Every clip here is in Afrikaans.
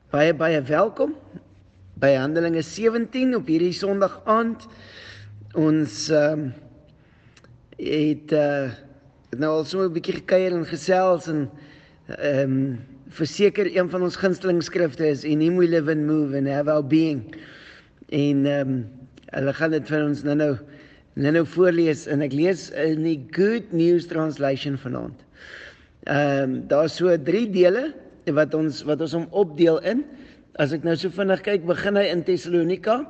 Baie welkom by Handelinge 17 op hierdie Sondag aand. Ons het nou al so 'n bietjie gekuier en gesels en verseker een van ons gunsteling skrifte is In Him we live and move and have our being. En hulle gaan dit vir ons nou voorlees en ek lees in die Good News Translation vanaand. Daar is so 3 dele wat ons opdeel in. As ek nou so vinnig kyk, begin hy in Thessalonika,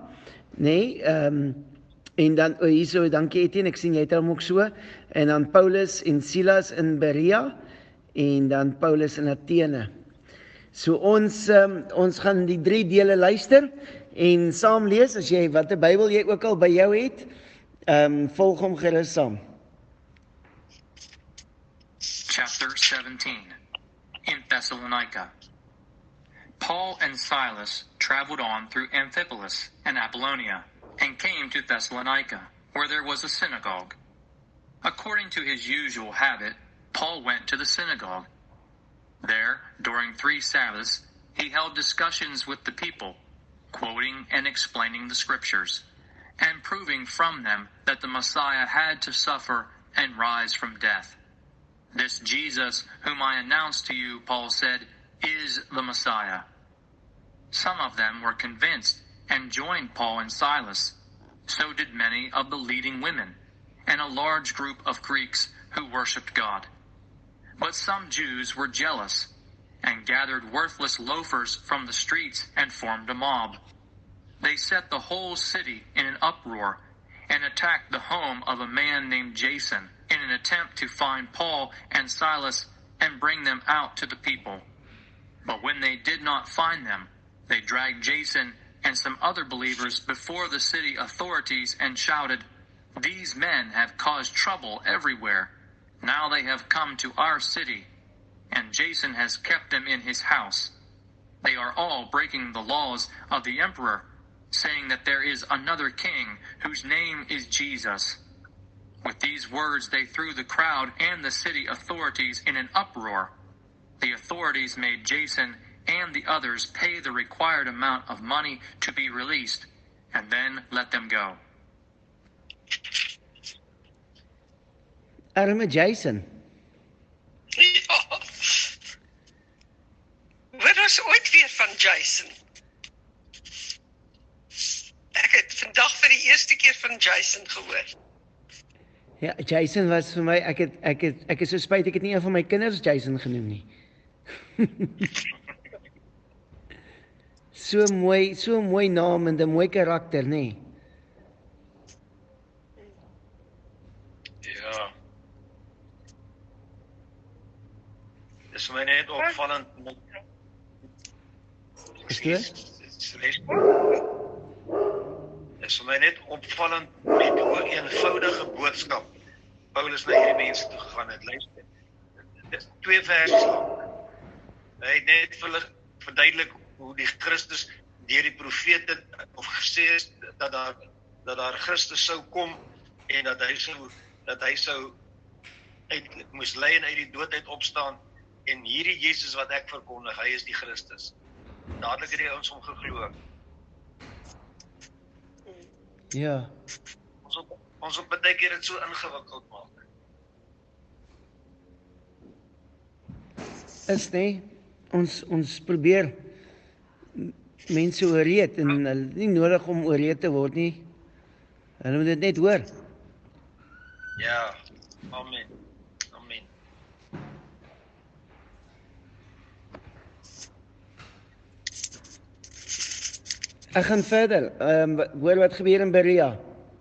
en dan hierso, dankie Etienne, ek sien jy het hom ook so, en dan Paulus en Silas in Berea, en dan Paulus in Athene. So ons gaan die 3 dele luister en saam lees. As jy watter Bybel jy ook al by jou het, volg hom gerus saam. Chapter 17. In Thessalonica. Paul and Silas traveled on through Amphipolis and Apollonia, and came to Thessalonica, where there was a synagogue. According to his usual habit, Paul went to the synagogue. There, during 3 Sabbaths, he held discussions with the people, quoting and explaining the Scriptures, and proving from them that the Messiah had to suffer and rise from death. This Jesus, whom I announced to you, Paul said, is the Messiah. Some of them were convinced and joined Paul and Silas. So did many of the leading women, and a large group of Greeks who worshipped God. But some Jews were jealous, and gathered worthless loafers from the streets and formed a mob. They set the whole city in an uproar, and attacked the home of a man named Jason, in an attempt to find Paul and Silas and bring them out to the people. But when they did not find them, they dragged Jason and some other believers before the city authorities and shouted, "These men have caused trouble everywhere. Now they have come to our city, and Jason has kept them in his house. They are all breaking the laws of the emperor, saying that there is another king whose name is Jesus." With these words they threw the crowd and the city authorities in an uproar. The authorities made Jason and the others pay the required amount of money to be released, and then let them go. Arme Jason. Ja. Wat was ooit weer van Jason? Ek het vandag vir die eerste keer van Jason gehoor. Ja, Jason was vir my, ek is so spyt, ek het nie een van my kinders Jason genoem nie. So mooi naam en 'n mooi karakter, nê? Ja. Dis vir my net opvallend. Excuse? Dis vir my net opvallend met hoe eenvoudige boodskap Paulus na hierdie mense toe gegaan het. Luister. Dit is 2 verse lank. Hy het net vir hulle verduidelik hoe die Christus deur die profete of gesê is dat daar Christus sou kom en dat hy sou moes ly en uit die dood uit opstaan, en hierdie Jesus wat ek verkondig, hy is die Christus. Dadelik het die ouens hom geglo. Ja. Ons op baie keer dit so ingewikkeld maak. Is nie, ons probeer mense ooreed en hulle nie nodig om ooreed te word nie. Hulle moet dit net hoor. Ja, amen. Amen. Ek gaan verder. Hoor wat gebeur in Berea.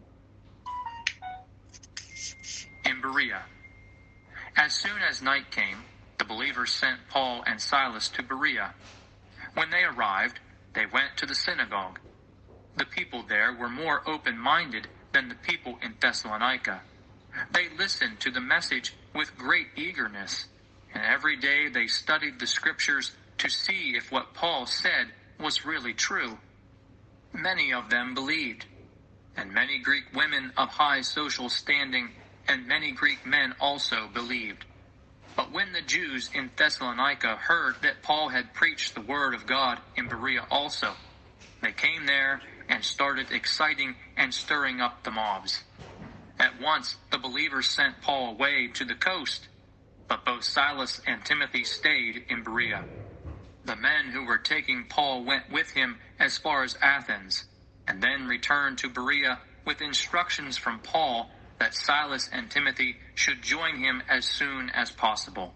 In Berea. As soon as night came, the believers sent Paul and Silas to Berea. When they arrived, they went to the synagogue. The people there were more open-minded than the people in Thessalonica. They listened to the message with great eagerness, and every day they studied the Scriptures to see if what Paul said was really true. Many of them believed, and many Greek women of high social standing and many Greek men also believed. But when the Jews in Thessalonica heard that Paul had preached the word of God in Berea also, they came there and started exciting and stirring up the mobs. At once the believers sent Paul away to the coast, but both Silas and Timothy stayed in Berea. The men who were taking Paul went with him as far as Athens, and then returned to Berea with instructions from Paul that Silas and Timothy should join him as soon as possible.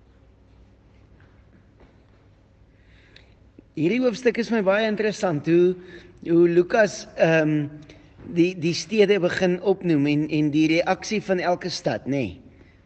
Hierdie hoofstuk is my baie interessant, hoe Lukas die stede begin opnoem en die reaksie van elke stad, nê?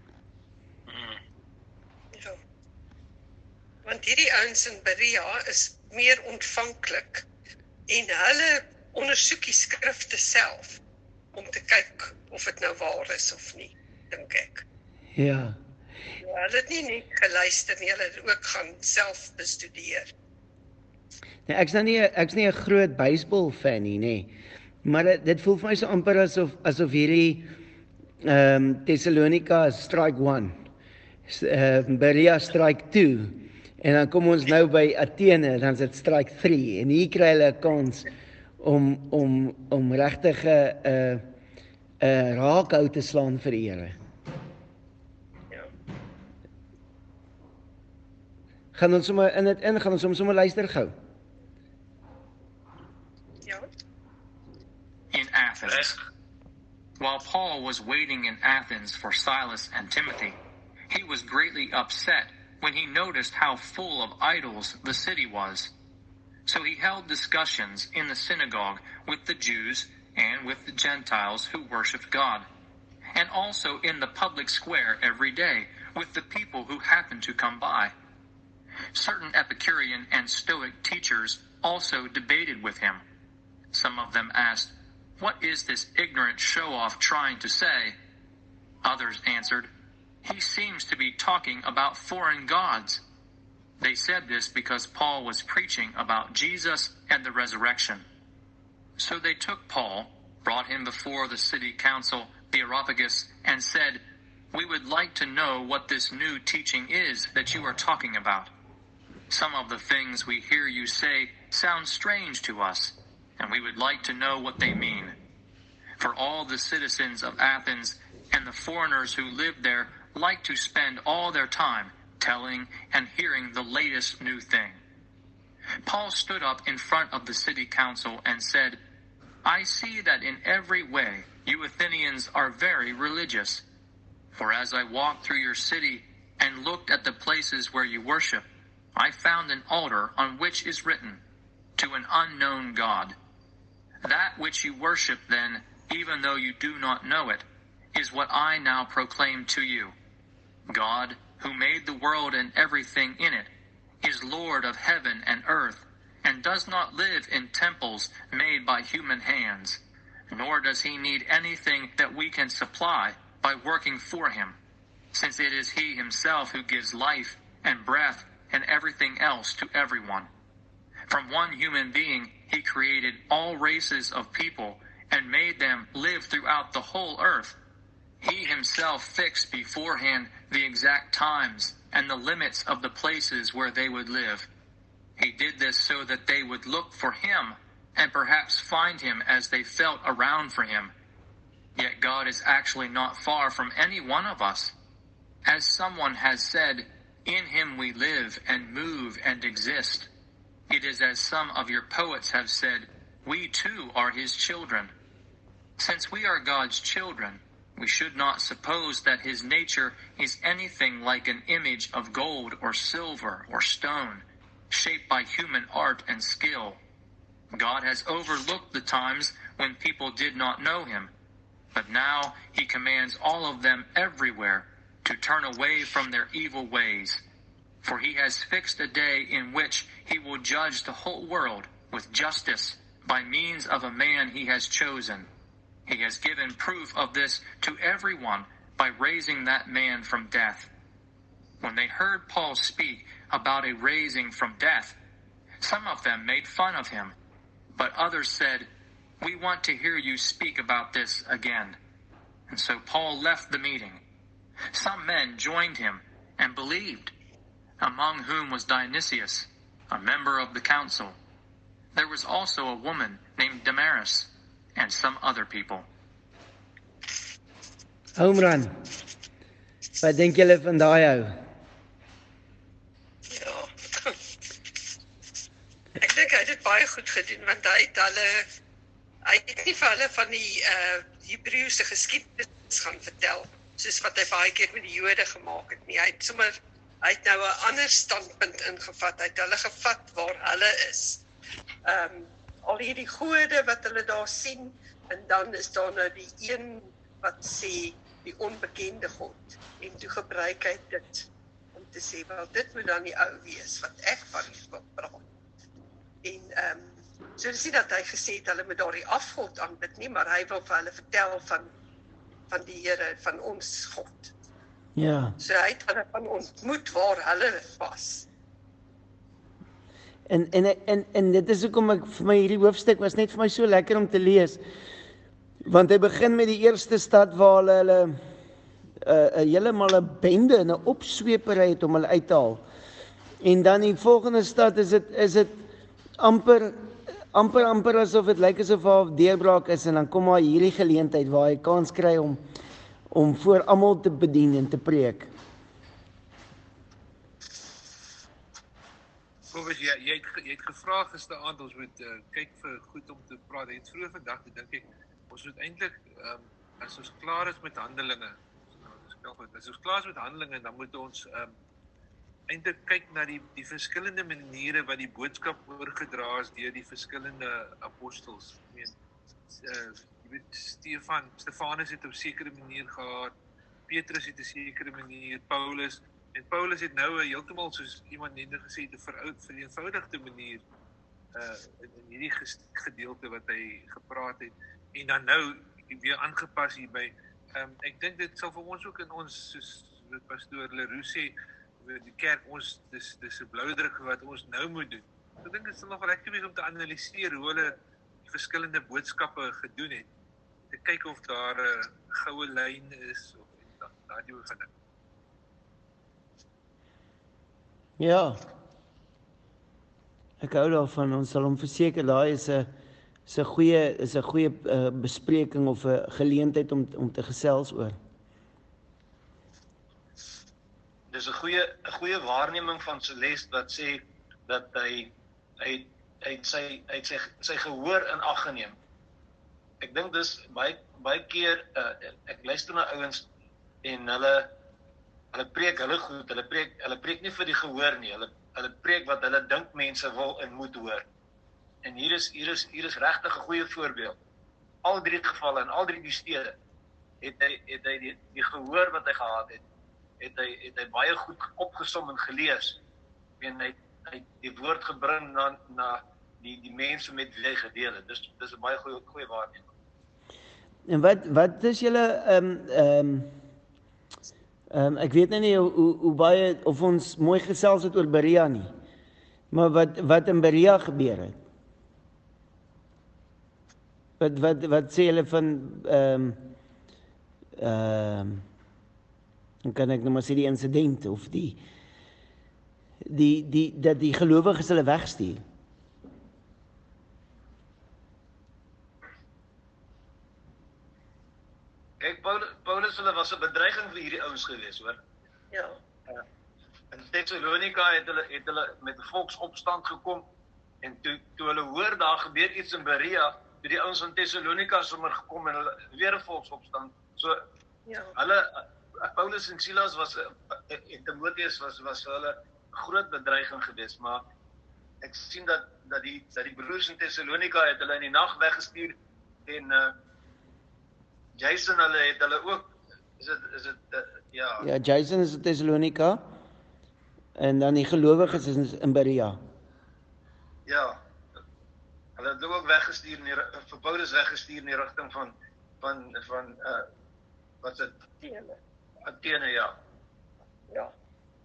Ja. Want hierdie ouens in Berea is meer ontvanklik en hulle ondersoek die skrifte self om te kyk of dit nou waar is of nie, dink ek. Ja. Ja, hulle het nie net geluister nie, hulle het ook gaan self bestudeer. Nou, ek's nie 'n groot baseball fan nie, nê. Maar dit voel vir my so amper asof hierdie Thessalonica strike 1, Berea strike 2, en dan kom ons nou by Athene, dan is dit strike 3, en hier kry hulle 'n kans om regtig 'n raakhou te slaan vir die Here. Ja. Gaan ons sommer in dit in, gaan ons sommer luister gou. Ja. In Athens. While Paul was waiting in Athens for Silas and Timothy, he was greatly upset when he noticed how full of idols the city was. So he held discussions in the synagogue with the Jews and with the Gentiles who worshipped God, and also in the public square every day with the people who happened to come by. Certain Epicurean and Stoic teachers also debated with him. Some of them asked, "What is this ignorant show-off trying to say?" Others answered, "He seems to be talking about foreign gods." They said this because Paul was preaching about Jesus and the resurrection. So they took Paul, brought him before the city council, the Areopagus, and said, "We would like to know what this new teaching is that you are talking about. Some of the things we hear you say sound strange to us, and we would like to know what they mean. For all the citizens of Athens and the foreigners who live there like to spend all their time telling and hearing the latest new thing." Paul stood up in front of the city council and said, "I see that in every way you Athenians are very religious. For as I walked through your city and looked at the places where you worship, I found an altar on which is written, 'To an unknown God.' That which you worship then, even though you do not know it, is what I now proclaim to you. God, who made the world and everything in it, is Lord of heaven and earth, and does not live in temples made by human hands, nor does he need anything that we can supply by working for him, since it is he himself who gives life and breath and everything else to everyone. From one human being he created all races of people and made them live throughout the whole earth. He himself fixed beforehand the exact times and the limits of the places where they would live. He did this so that they would look for him and perhaps find him as they felt around for him. Yet God is actually not far from any one of us. As someone has said, 'In him we live and move and exist.' It is as some of your poets have said, 'We too are his children.' Since we are God's children, we should not suppose that his nature is anything like an image of gold or silver or stone, shaped by human art and skill. God has overlooked the times when people did not know him, but now he commands all of them everywhere to turn away from their evil ways. For he has fixed a day in which he will judge the whole world with justice by means of a man he has chosen. He has given proof of this to everyone by raising that man from death." When they heard Paul speak about a raising from death, some of them made fun of him, but others said, "We want to hear you speak about this again." And so Paul left the meeting. Some men joined him and believed, among whom was Dionysius, a member of the council. There was also a woman named Damaris, and some other people. Home run. Wat dink julle van daai ou? Ja. Ek dink hy het dit baie goed gedoen, want hy het nie vir hulle van die Hebreëse geskiedenis gaan vertel, soos wat hy baie keer met die Jode gemaak het nie. Hy het nou 'n ander standpunt ingevat. Hy het hulle gevat waar hulle is. Al hierdie gode wat hulle daar sien, en dan is daar nou die een wat sê die onbekende God, en toe gebruik hy dit om te sê, wel dit moet dan die ou wees wat ek van wil praat. En so dis nie dat hy gesê het hulle moet daardie afgod aanbid nie, maar hy wil vir hulle vertel van die Here, van ons God. Ja. So hy het hulle van ontmoet waar hulle was. En dit is hoekom ek vir my hierdie hoofstuk was net vir my so lekker om te lees. Want hy begin met die eerste stad waar hulle heeltemal 'n bende en 'n opsweepery het om hulle uit te haal. En dan die volgende stad is dit amper asof dit lyk asof daar 'n deurbraak is, en dan kom maar hierdie geleentheid waar hy kans kry om voor almal te bedien en te preek. Kobus, jy het gevra gisteraand, ons moet kyk vir goed om te praat. Jy het vroeër vandag, dink ek, ons moet eintlik, as ons klaar is met Handelinge, dan moet ons eintlik kyk na die verskillende maniere wat die boodskap oorgedra is deur die verskillende apostels. Ek meen, jy weet, Stefanus het op 'n sekere manier gehad, Petrus het 'n sekere manier, En Paulus het nou heeltemal, soos iemand net gesê het, 'n vereenvoudigde manier in hierdie gedeelte wat hy gepraat het, en dan nou weer aangepas hierby. Ek dink dit sal vir ons ook in ons, soos pastoor Leroux sê, die kerk, dis 'n bloudruk wat ons nou moet doen. Ek dink dit sal nog lekker wees om te analiseer hoe hulle die verskillende boodskappe gedoen het, te kyk of daar 'n goue lyn is, of daardie oefening. Ja, ek hou daarvan, ons sal hom verseker, daai is 'n goeie bespreking of 'n geleentheid om te gesels oor. Dis 'n goeie waarneming van Celeste wat sê dat hy sy gehoor in ag geneem. Ek dink dis baie keer ek luister na ouens en hulle preek hulle goed, hulle preek nie vir die gehoor nie, hulle preek wat hulle dink mense wil en moet hoor. En hier is regtig 'n goeie voorbeeld. Al drie gevalle en al drie die stede het hy die gehoor wat hy gehad het hy baie goed opgesom en gelees. En hy die woord gebring na die mense met wie hy gedeel het. Dis 'n baie goeie waarneming. En wat is julle ek weet nie hoe baie of ons mooi gesels het oor Berea nie. Maar wat in Berea gebeur het? Wat sê julle van dan kan ek nou maar sê die insidente of dat die gelowiges hulle wegstuur? Paulus hulle was 'n bedreiging vir hierdie ouens gewees, hoor. Ja. In Thessalonika het hulle met 'n volksopstand gekom, en toe hulle hoor daar gebeur iets in Berea, toe die ouens van Thessalonika sommer gekom en hulle weer 'n volksopstand. So Ja. Paulus en Silas en Timotheus was vir hulle 'n groot bedreiging geweest, maar ek sien dat die broers in Thessalonika het hulle in die nag weggestuur, en Jason het hulle ook, is dit ja. Ja, Jason is in Thessalonika, en dan die gelowiges is in Berea. Ja, hulle het ook weggestuur, vir Paulus weggestuur in die rigting van wat is dit? Athene, ja. Ja.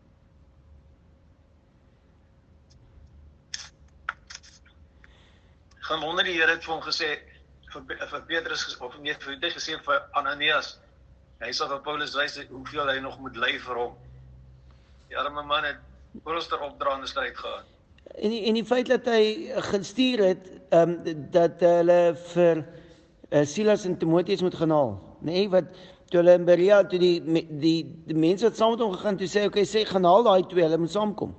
Gaan wonder die Here het vir hom gesê, vir Petrus, of nie, vir hy gesê vir Ananias, hy sal vir Paulus wys hoeveel hy nog moet ly vir hom. Die arme man het Polister opdraande stryd gehad. En die feit dat hy gestuur het, dat hulle vir Silas en Timotheus moet gaan haal, nee, wat toe hulle in Berea, toe die mense wat saam met hom gegaan, toe sê, okay, sê, gaan haal daai twee, hulle moet saamkom.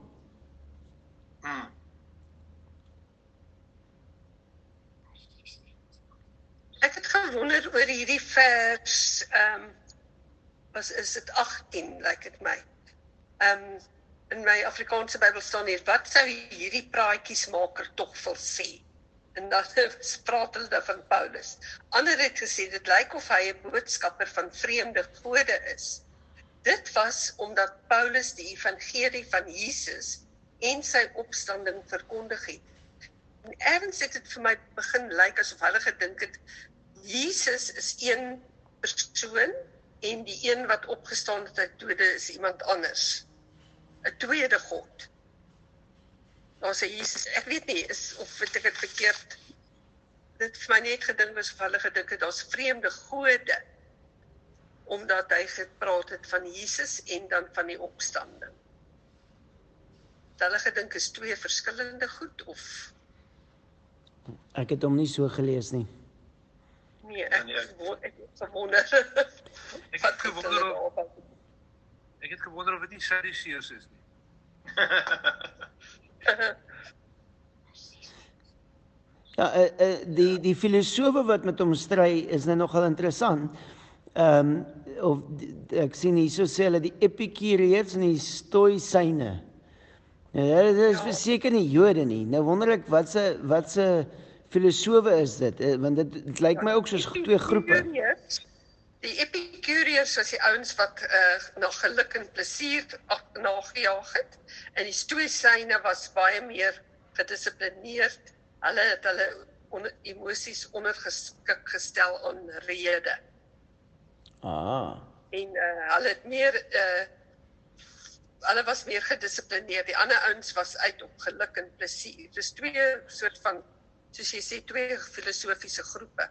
Ek het gewonder oor hierdie vers, is dit 18, lyk dit my. In my Afrikaanse Bybel staan hier, wat sou hierdie praatjiesmaker tog wil sê? En dan praat hulle van Paulus. Ander het gesê, dit lyk of hy 'n boodskapper van vreemde gode is. Dit was omdat Paulus die evangelie van Jesus en sy opstanding verkondig het. En ergens het dit vir my begin lyk asof hulle gedink het, Jesus is een persoon en die een wat opgestaan het uit dode is iemand anders. 'n tweede God. Daar's 'n Jesus, ek weet nie, of het ek het verkeerd. Dit vir my net gedink was of hulle gedink het, daar's vreemde gode, omdat hy gepraat het van Jesus en dan van die opstanding. Het hulle gedink is twee verskillende goed, of? Ek het hom nie so gelees nie. Nee, ek het gewonder. Ek het gewonder of dit nie Sadduceërs is nie. Ja, die filosofe wat met hom stry is nou nogal interessant. Ek sien hier so sê hulle die Epikureërs en die Stoïsyne. Nou, dit is verseker nie Jode nie. Nou wonder ek wat se filosofe is dit, want dit lyk my ook soos twee groepe. Die Epikureërs was die ouens wat na geluk en plesier nagejaag het, en die Stoïsyne was baie meer gedissiplineerd. Hulle het hulle emosies ondergeskik gestel aan rede. En hulle het meer hulle was meer gedissiplineerd. Die ander ouens was uit op geluk en plesier. Dis twee soort van, soos jy sê, twee filosofiese groepe.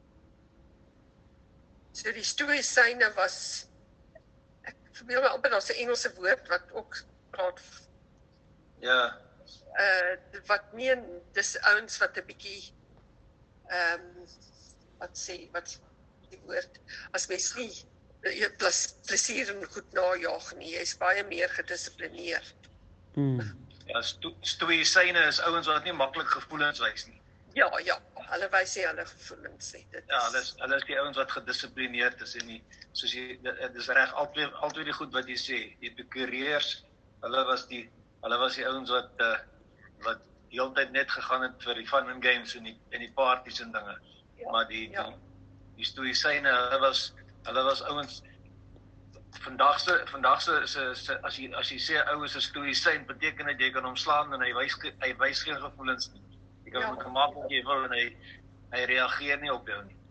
So die Stoïsyne was, ek verbeel my amper, daar's 'n Engelse woord wat ook praat. Ja. Wat nie, dis ouens wat 'n bietjie, wat die woord, as mens nie plesier en goed najaag nie, jy is baie meer gedissiplineerd. Ja, Stoïsyne is ouens wat nie maklik gevoelens wys nie. Ja, hulle wys nie hulle gevoelens nie. Ja, hulle is die ouens wat gedissiplineerd is en nie, soos jy, dis reg, altyd die goed wat jy sê, die Epikureërs, hulle was die ouens wat die hele tyd net gegaan het vir die fun and games en die parties en dinge. Ja, maar die Stoïsyne, hulle was ouens, vandag se as jy sê ou is 'n Stoïsyn, beteken dit jy kan hom slaan en hy wys geen gevoelens nie. Jy kan hom gemaak wat jy wil en hy reageer nie op jou nie.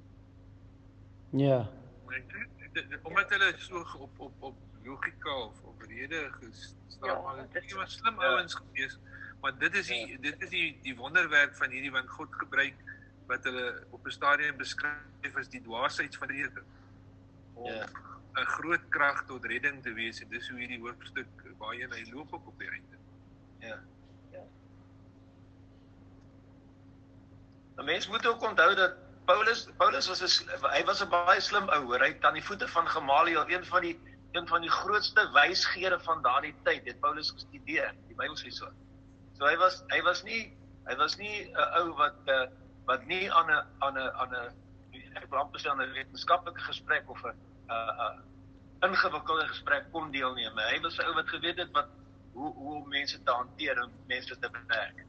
Ja. Omdat hulle so op logika of op rede gestaan, maar dit was slim ouens gewees. Maar dit is die wonderwerk van hierdie, want God gebruik wat hulle op 'n stadium beskryf as die dwaasheid van rede. Om 'n groot krag tot redding te wees, en dis hoe hierdie hoofstuk waarheen hy loop op die einde. Ja. 'n Mens moet ook onthou dat Paulus was 'n baie slim ou, hoor. Hy het aan die voete van Gamaliel, een van die grootste wysgeere van daardie tyd, het Paulus gestudeer. Die Bybel sê so. So hy was nie 'n ou wat nie aan 'n ek wil amper sê aan 'n wetenskaplike gesprek of 'n ingewikkelde gesprek kon deelneem. Hy was 'n ou wat geweet het hoe om mense te hanteer en mense te bewerk.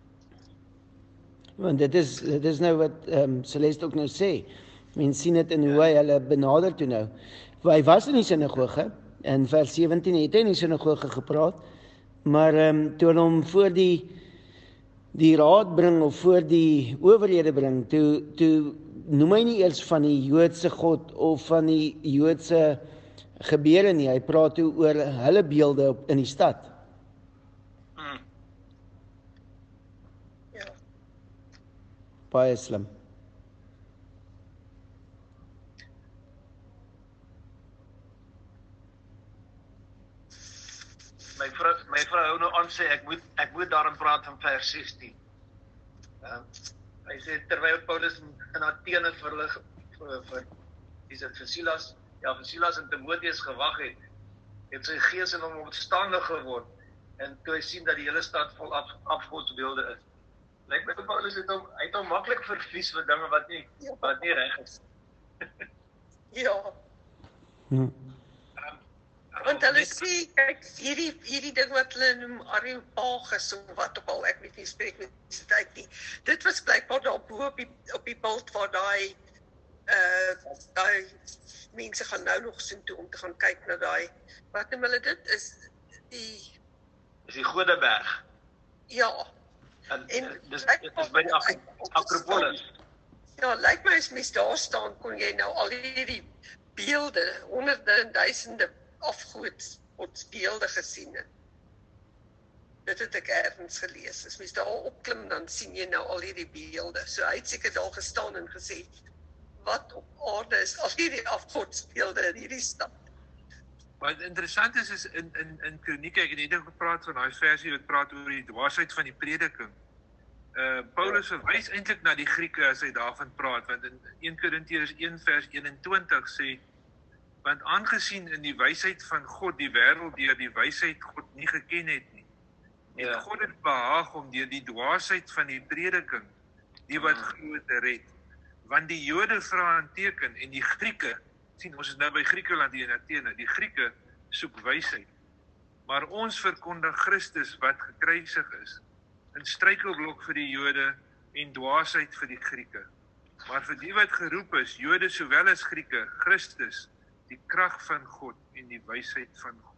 Want dit is nou wat Celeste ook nou sê. Mense sien dit in hoe hy hulle benader toe nou. Hy was in die sinagoge, in vers 17 het hy in die sinagoge gepraat, maar toe hulle hom voor die raad bring of voor die owerhede bring, toe noem hy nie eers van die Joodse God of van die Joodse gebeure nie. Hy praat toe oor hulle beelde in die stad. Ja. Baie slim. my vrou hou nou aan sê, ek moet daarin praat van vers 16. Hy sê, terwyl Paulus in Athene vir Silas en Timotheus gewag het sy gees in hom opstandig geword, en toe hy sien dat die hele stad vol afgodsbeelde is. Lyk my Paulus het hom maklik vervies vir dinge wat nie reg is. Ja. Want hulle sê, kyk, hierdie ding wat hulle noem Areopagus of wat ook al, ek weet nie, spreek met die tyd nie. Dit was blykbaar daar bo op die bult waar daai mense gaan nou nog sien toe om te gaan kyk na daai, wat noem hulle dit, is die Godeberg. Ja. En dis by die Akropolis. Ja, lyk my as mens daar staan, kon jy nou al hierdie beelde, honderde en duisende afgodsbeelde gesien het. Dit het ek ergens gelees. As mens daar opklim, dan sien jy nou al hierdie beelde. So hy het seker daar gestaan en gesê, wat op aarde is al hierdie afgodsbeelde in hierdie stad. Wat interessant is in Kronieke, ek het net gepraat van daai versie wat praat oor die dwaasheid van die prediking. Paulus verwys eintlik na die Grieke as hy daarvan praat, want in 1 Korintiërs 1 vers 21 sê, want aangesien in die wysheid van God die wêreld deur die wysheid God nie geken het nie, het God het behaag om deur die dwaasheid van die prediking die wat glo te red. Want die Jode vra 'n teken en die Grieke, sien ons is nou by Griekeland hier in Athene, die Grieke soek wysheid. Maar ons verkondig Christus wat gekruisig is, 'n struikelblok vir die Jode en dwaasheid vir die Grieke. Maar vir die wat geroep is, Jode sowel as Grieke, Christus, die krag van God en die wysheid van God.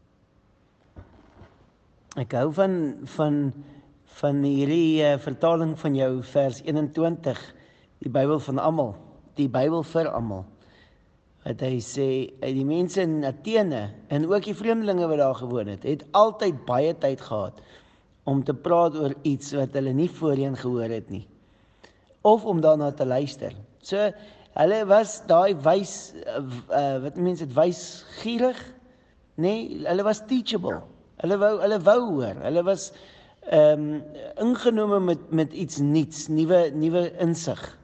Ek hou van hierdie vertaling van jou vers 21, die Bybel van almal, die Bybel vir almal. Wat hy sê, die mense in Athene en ook die vreemdelinge wat daar gewoon het altyd baie tyd gehad om te praat oor iets wat hulle nie voorheen gehoor het nie. Of om daarna te luister. So, hulle was daai wat mense het wysgierig, nee, hulle was teachable. Hulle wou hoor. Hulle was ingenome met iets niets, nuwe insig.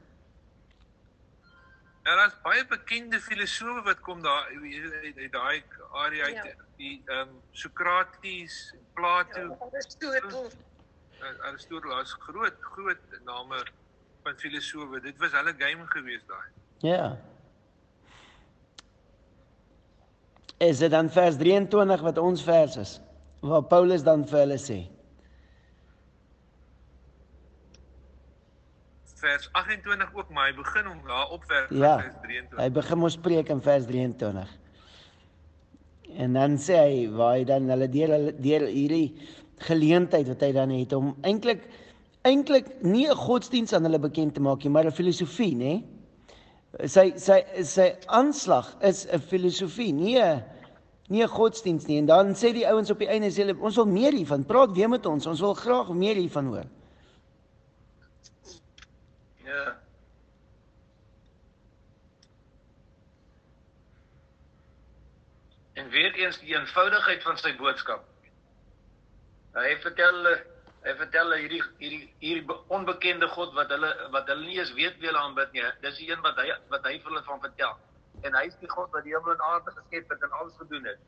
Ja, daar's baie bekende filosofe wat kom daar uit daai area uit, die Sokrates, Plato, Aristoteles, is groot name van filosofe. Dit was hulle game gewees daai. Ja. Is dit dan vers 23 wat ons vers is, waar Paulus dan vir hulle sê? Vers 28 ook, maar hy begin om daar opwerk Ja, vers 23. hy begin ons preek in vers 23. En dan sê hy, waar hy dan hulle deur hierdie geleentheid wat hy dan het, om eintlik nie 'n godsdiens aan hulle bekend te maak nie, maar 'n filosofie, né? Sy aanslag is 'n filosofie, nie 'n godsdiens nie. En dan sê die ouens op die einde, sê hulle, ons wil meer hiervan, praat weer met ons wil graag meer hiervan hoor. Ja. En weer eens die eenvoudigheid van sy boodskap. Hy vertel hierdie onbekende God wat hulle nie eens weet wie hulle aanbid nie. Dis die een wat hy vir hulle van vertel. En hy is die God wat die hemel en aarde geskep het en alles gedoen het.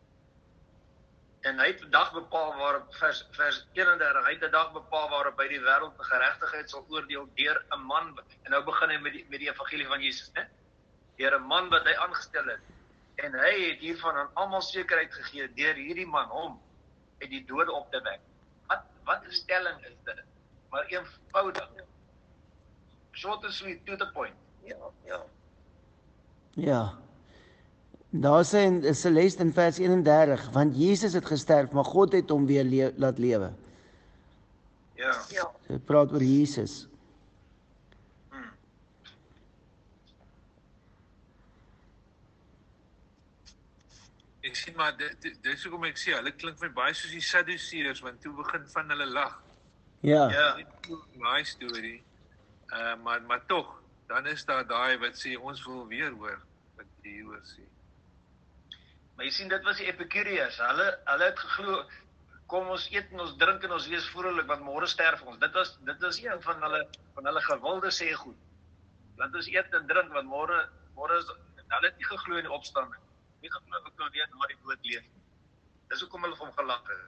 En hy het 'n dag bepaal waarop vers 31, hy het 'n dag bepaal waarop hy die wêreld te geregtigheid sal oordeel deur 'n man. En nou begin hy met die evangelie van Jesus, né? Deur 'n man wat hy aangestel het. En hy het hiervan aan almal sekerheid gegee deur hierdie man hom uit die dode op te wek. Wat 'n stelling is dit? Maar eenvoudig. Short and sweet, to the point. Ja. Daar sê in Celeste in vers 31, want Jesus het gesterf, maar God het hom weer laat lewe. Ja. Ja. Hy praat oor Jesus. Ek sien maar, dis hoekom ek sê, hulle klink my baie soos die Sadduseërs, want toe begin van hulle lag. Ja. My story. Maar tog, dan is daar daai wat sê, ons wil weer hoor, wat die Heer sê. Maar jy sien, dit was die Epicuriërs. Hulle het geglo, kom ons eet en ons drink en ons wees vrolik, want môre sterf ons. Dit was een van hulle gewilde sê goed. Laat ons eet en drink, want môre is, hulle het nie geglo in die opstanding. Nie geglo ek kan weer na die dood leef. Dis hoekom hulle vir hom gelag het.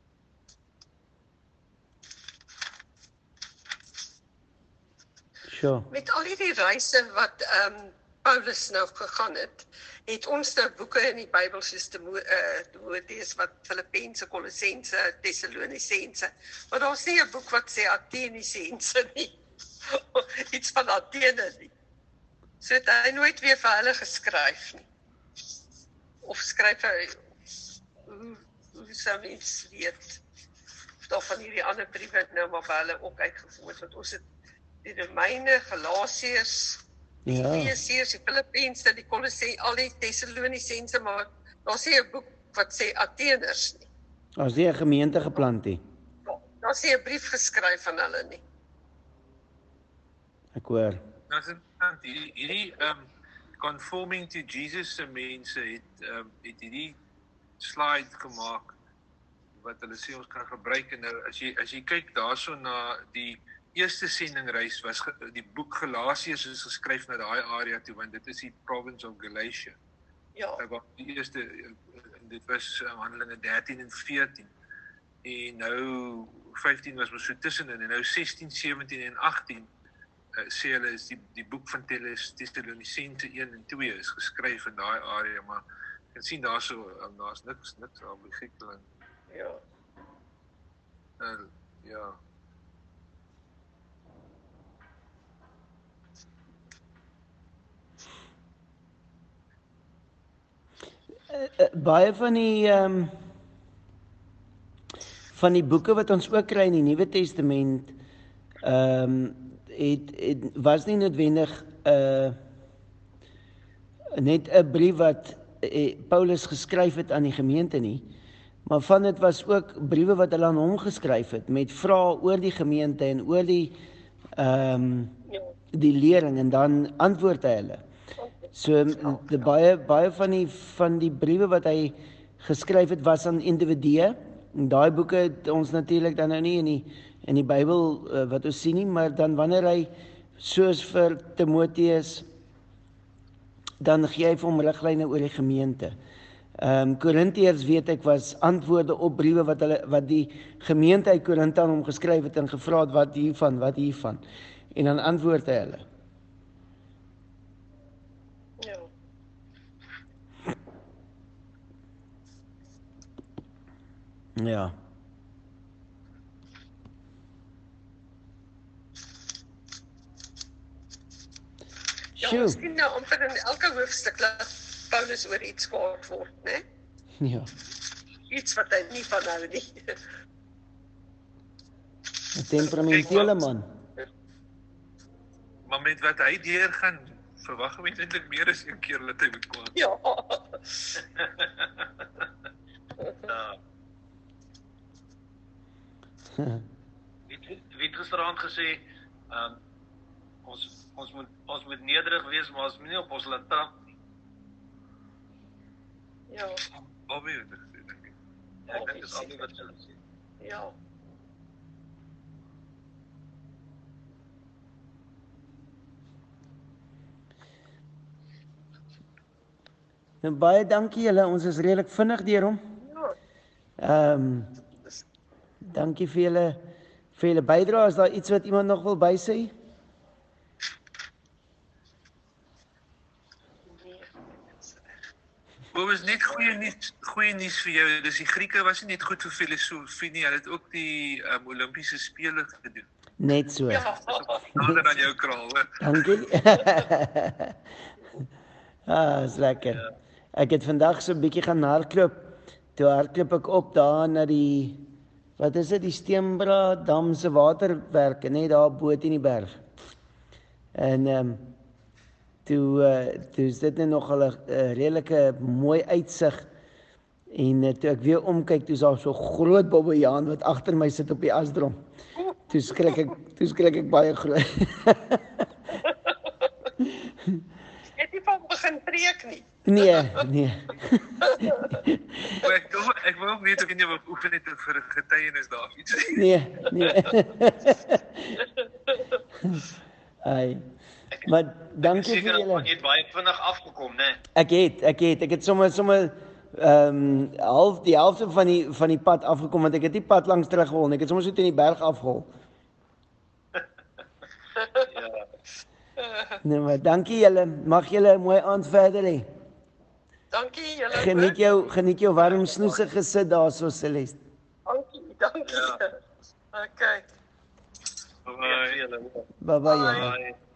Sure. Met al die reise wat Paulus nou gegaan het ons nou boeke in die Bybel soos Timoteus, wat Filippense, Kolossense, Thessalonisense, maar daar's nie 'n boek wat sê Athenisense nie, iets van Athene nie. So het hy nooit weer vir hulle geskryf nie. Of skryf hy, hoe sou mens weet, of daar van hierdie ander briewe nou maar vir hulle ook uitgevoer, want ons het die Romeine, Galasiërs, die Efesiërs, die Filippense, die Kolossense, al die Thessalonisense, maar daar's nie 'n boek wat sê Atheners nie. As nie 'n gemeente geplant nie. Daar's nie 'n brief geskryf aan hulle nie. Ek hoor. Nou is interessant, hierdie conforming to Jesus se mense het hierdie slide gemaak wat hulle sê ons kan gebruik, en nou as jy kyk daarso na die eerste sendingreis, was die boek Galasiërs is geskryf na daai area toe, want dit is die province of Galatia. Ja. Die eerste, dit was Handelinge 13 en 14, en nou 15 was ons so tussenin, en nou 16, 17 en 18 sê hulle is die boek van Thessalonisense 1 en 2 is geskryf in daai area, maar jy kan sien daar's niks daar by Griekeland. Ja. Ja. Baie van die boeke wat ons ook kry in die Nuwe Testament, was nie noodwendig net 'n brief wat Paulus geskryf het aan die gemeente nie, maar van dit was ook briewe wat hulle aan hom geskryf het, met vrae oor die gemeente en oor die lering, en dan antwoord hy hulle. So baie van die briewe wat hy geskryf het was aan individue. En daai boeke het ons natuurlik dan nou nie in die Bybel wat ons sien nie, maar dan wanneer hy soos vir Timoteus, dan gee hy vir hom riglyne oor die gemeente. Korintiërs weet ek was antwoorde op briewe wat die gemeente uit Korinthe aan hom geskryf het en gevra het wat hiervan. En dan antwoord hy hulle. Ja. Ja, ons sien nou amper in elke hoofstuk dat Paulus oor iets kwaad word, né? Ja. Iets wat hy nie van hou nie. 'n temperamentele man. Maar met wat hy deurgaan, verwag mense eintlik meer as een keer dat hy moet kwaad. Ja. Wie het gisterand gesê, ons moet nederig wees, maar ons moet nie op ons laat trap nie. Ja. Albei het dit gesê, dink ek. Ja, ek dink dis albei wat hulle sê. Ja. Nou, baie dankie julle, ons is redelik vinnig deur hom. Ja. Dankie vir julle bydrae. Is daar iets wat iemand nog wil bysê? Dit was net goeie nuus vir jou. Dus die Grieke was nie net goed vir filosofie nie, hulle het ook die Olimpiese spele gedoen. Net so. Ja. Nader aan jou kraal, hoor. Dankie. Is lekker. Ja. Ek het vandag so 'n bietjie gaan hardloop. Toe hardloop ek op daar na die, wat is dit, die Steenbra dam se waterwerke, net daar bo in die berg. En toe is dit net nog 'n redelike mooi uitsig. En toe ek weer omkyk, toe is daar so groot bobbejaan wat agter my sit op die asdrom. Toe skrik ek baie groot. Het jy van begin preek nie. Nee. Maar ek wil ook weet of jy nie wil oefen het vir 'n getuienis daar iets. Nee. Ai. Maar dankie vir Seker julle. jy het baie vinnig afgekom, né? Ek het sommer die helfte van die pad afgekom want ek het nie pad langs teruggehol nie. Ek het sommer so teen die berg afgehol. Ja. Nee, maar dankie julle. Mag julle 'n mooi aand verder hê. Dankie julle. Geniet jou warm snoesige sit daarso, Celeste. Dankie. Okay. Bye. Bye bye. Bye.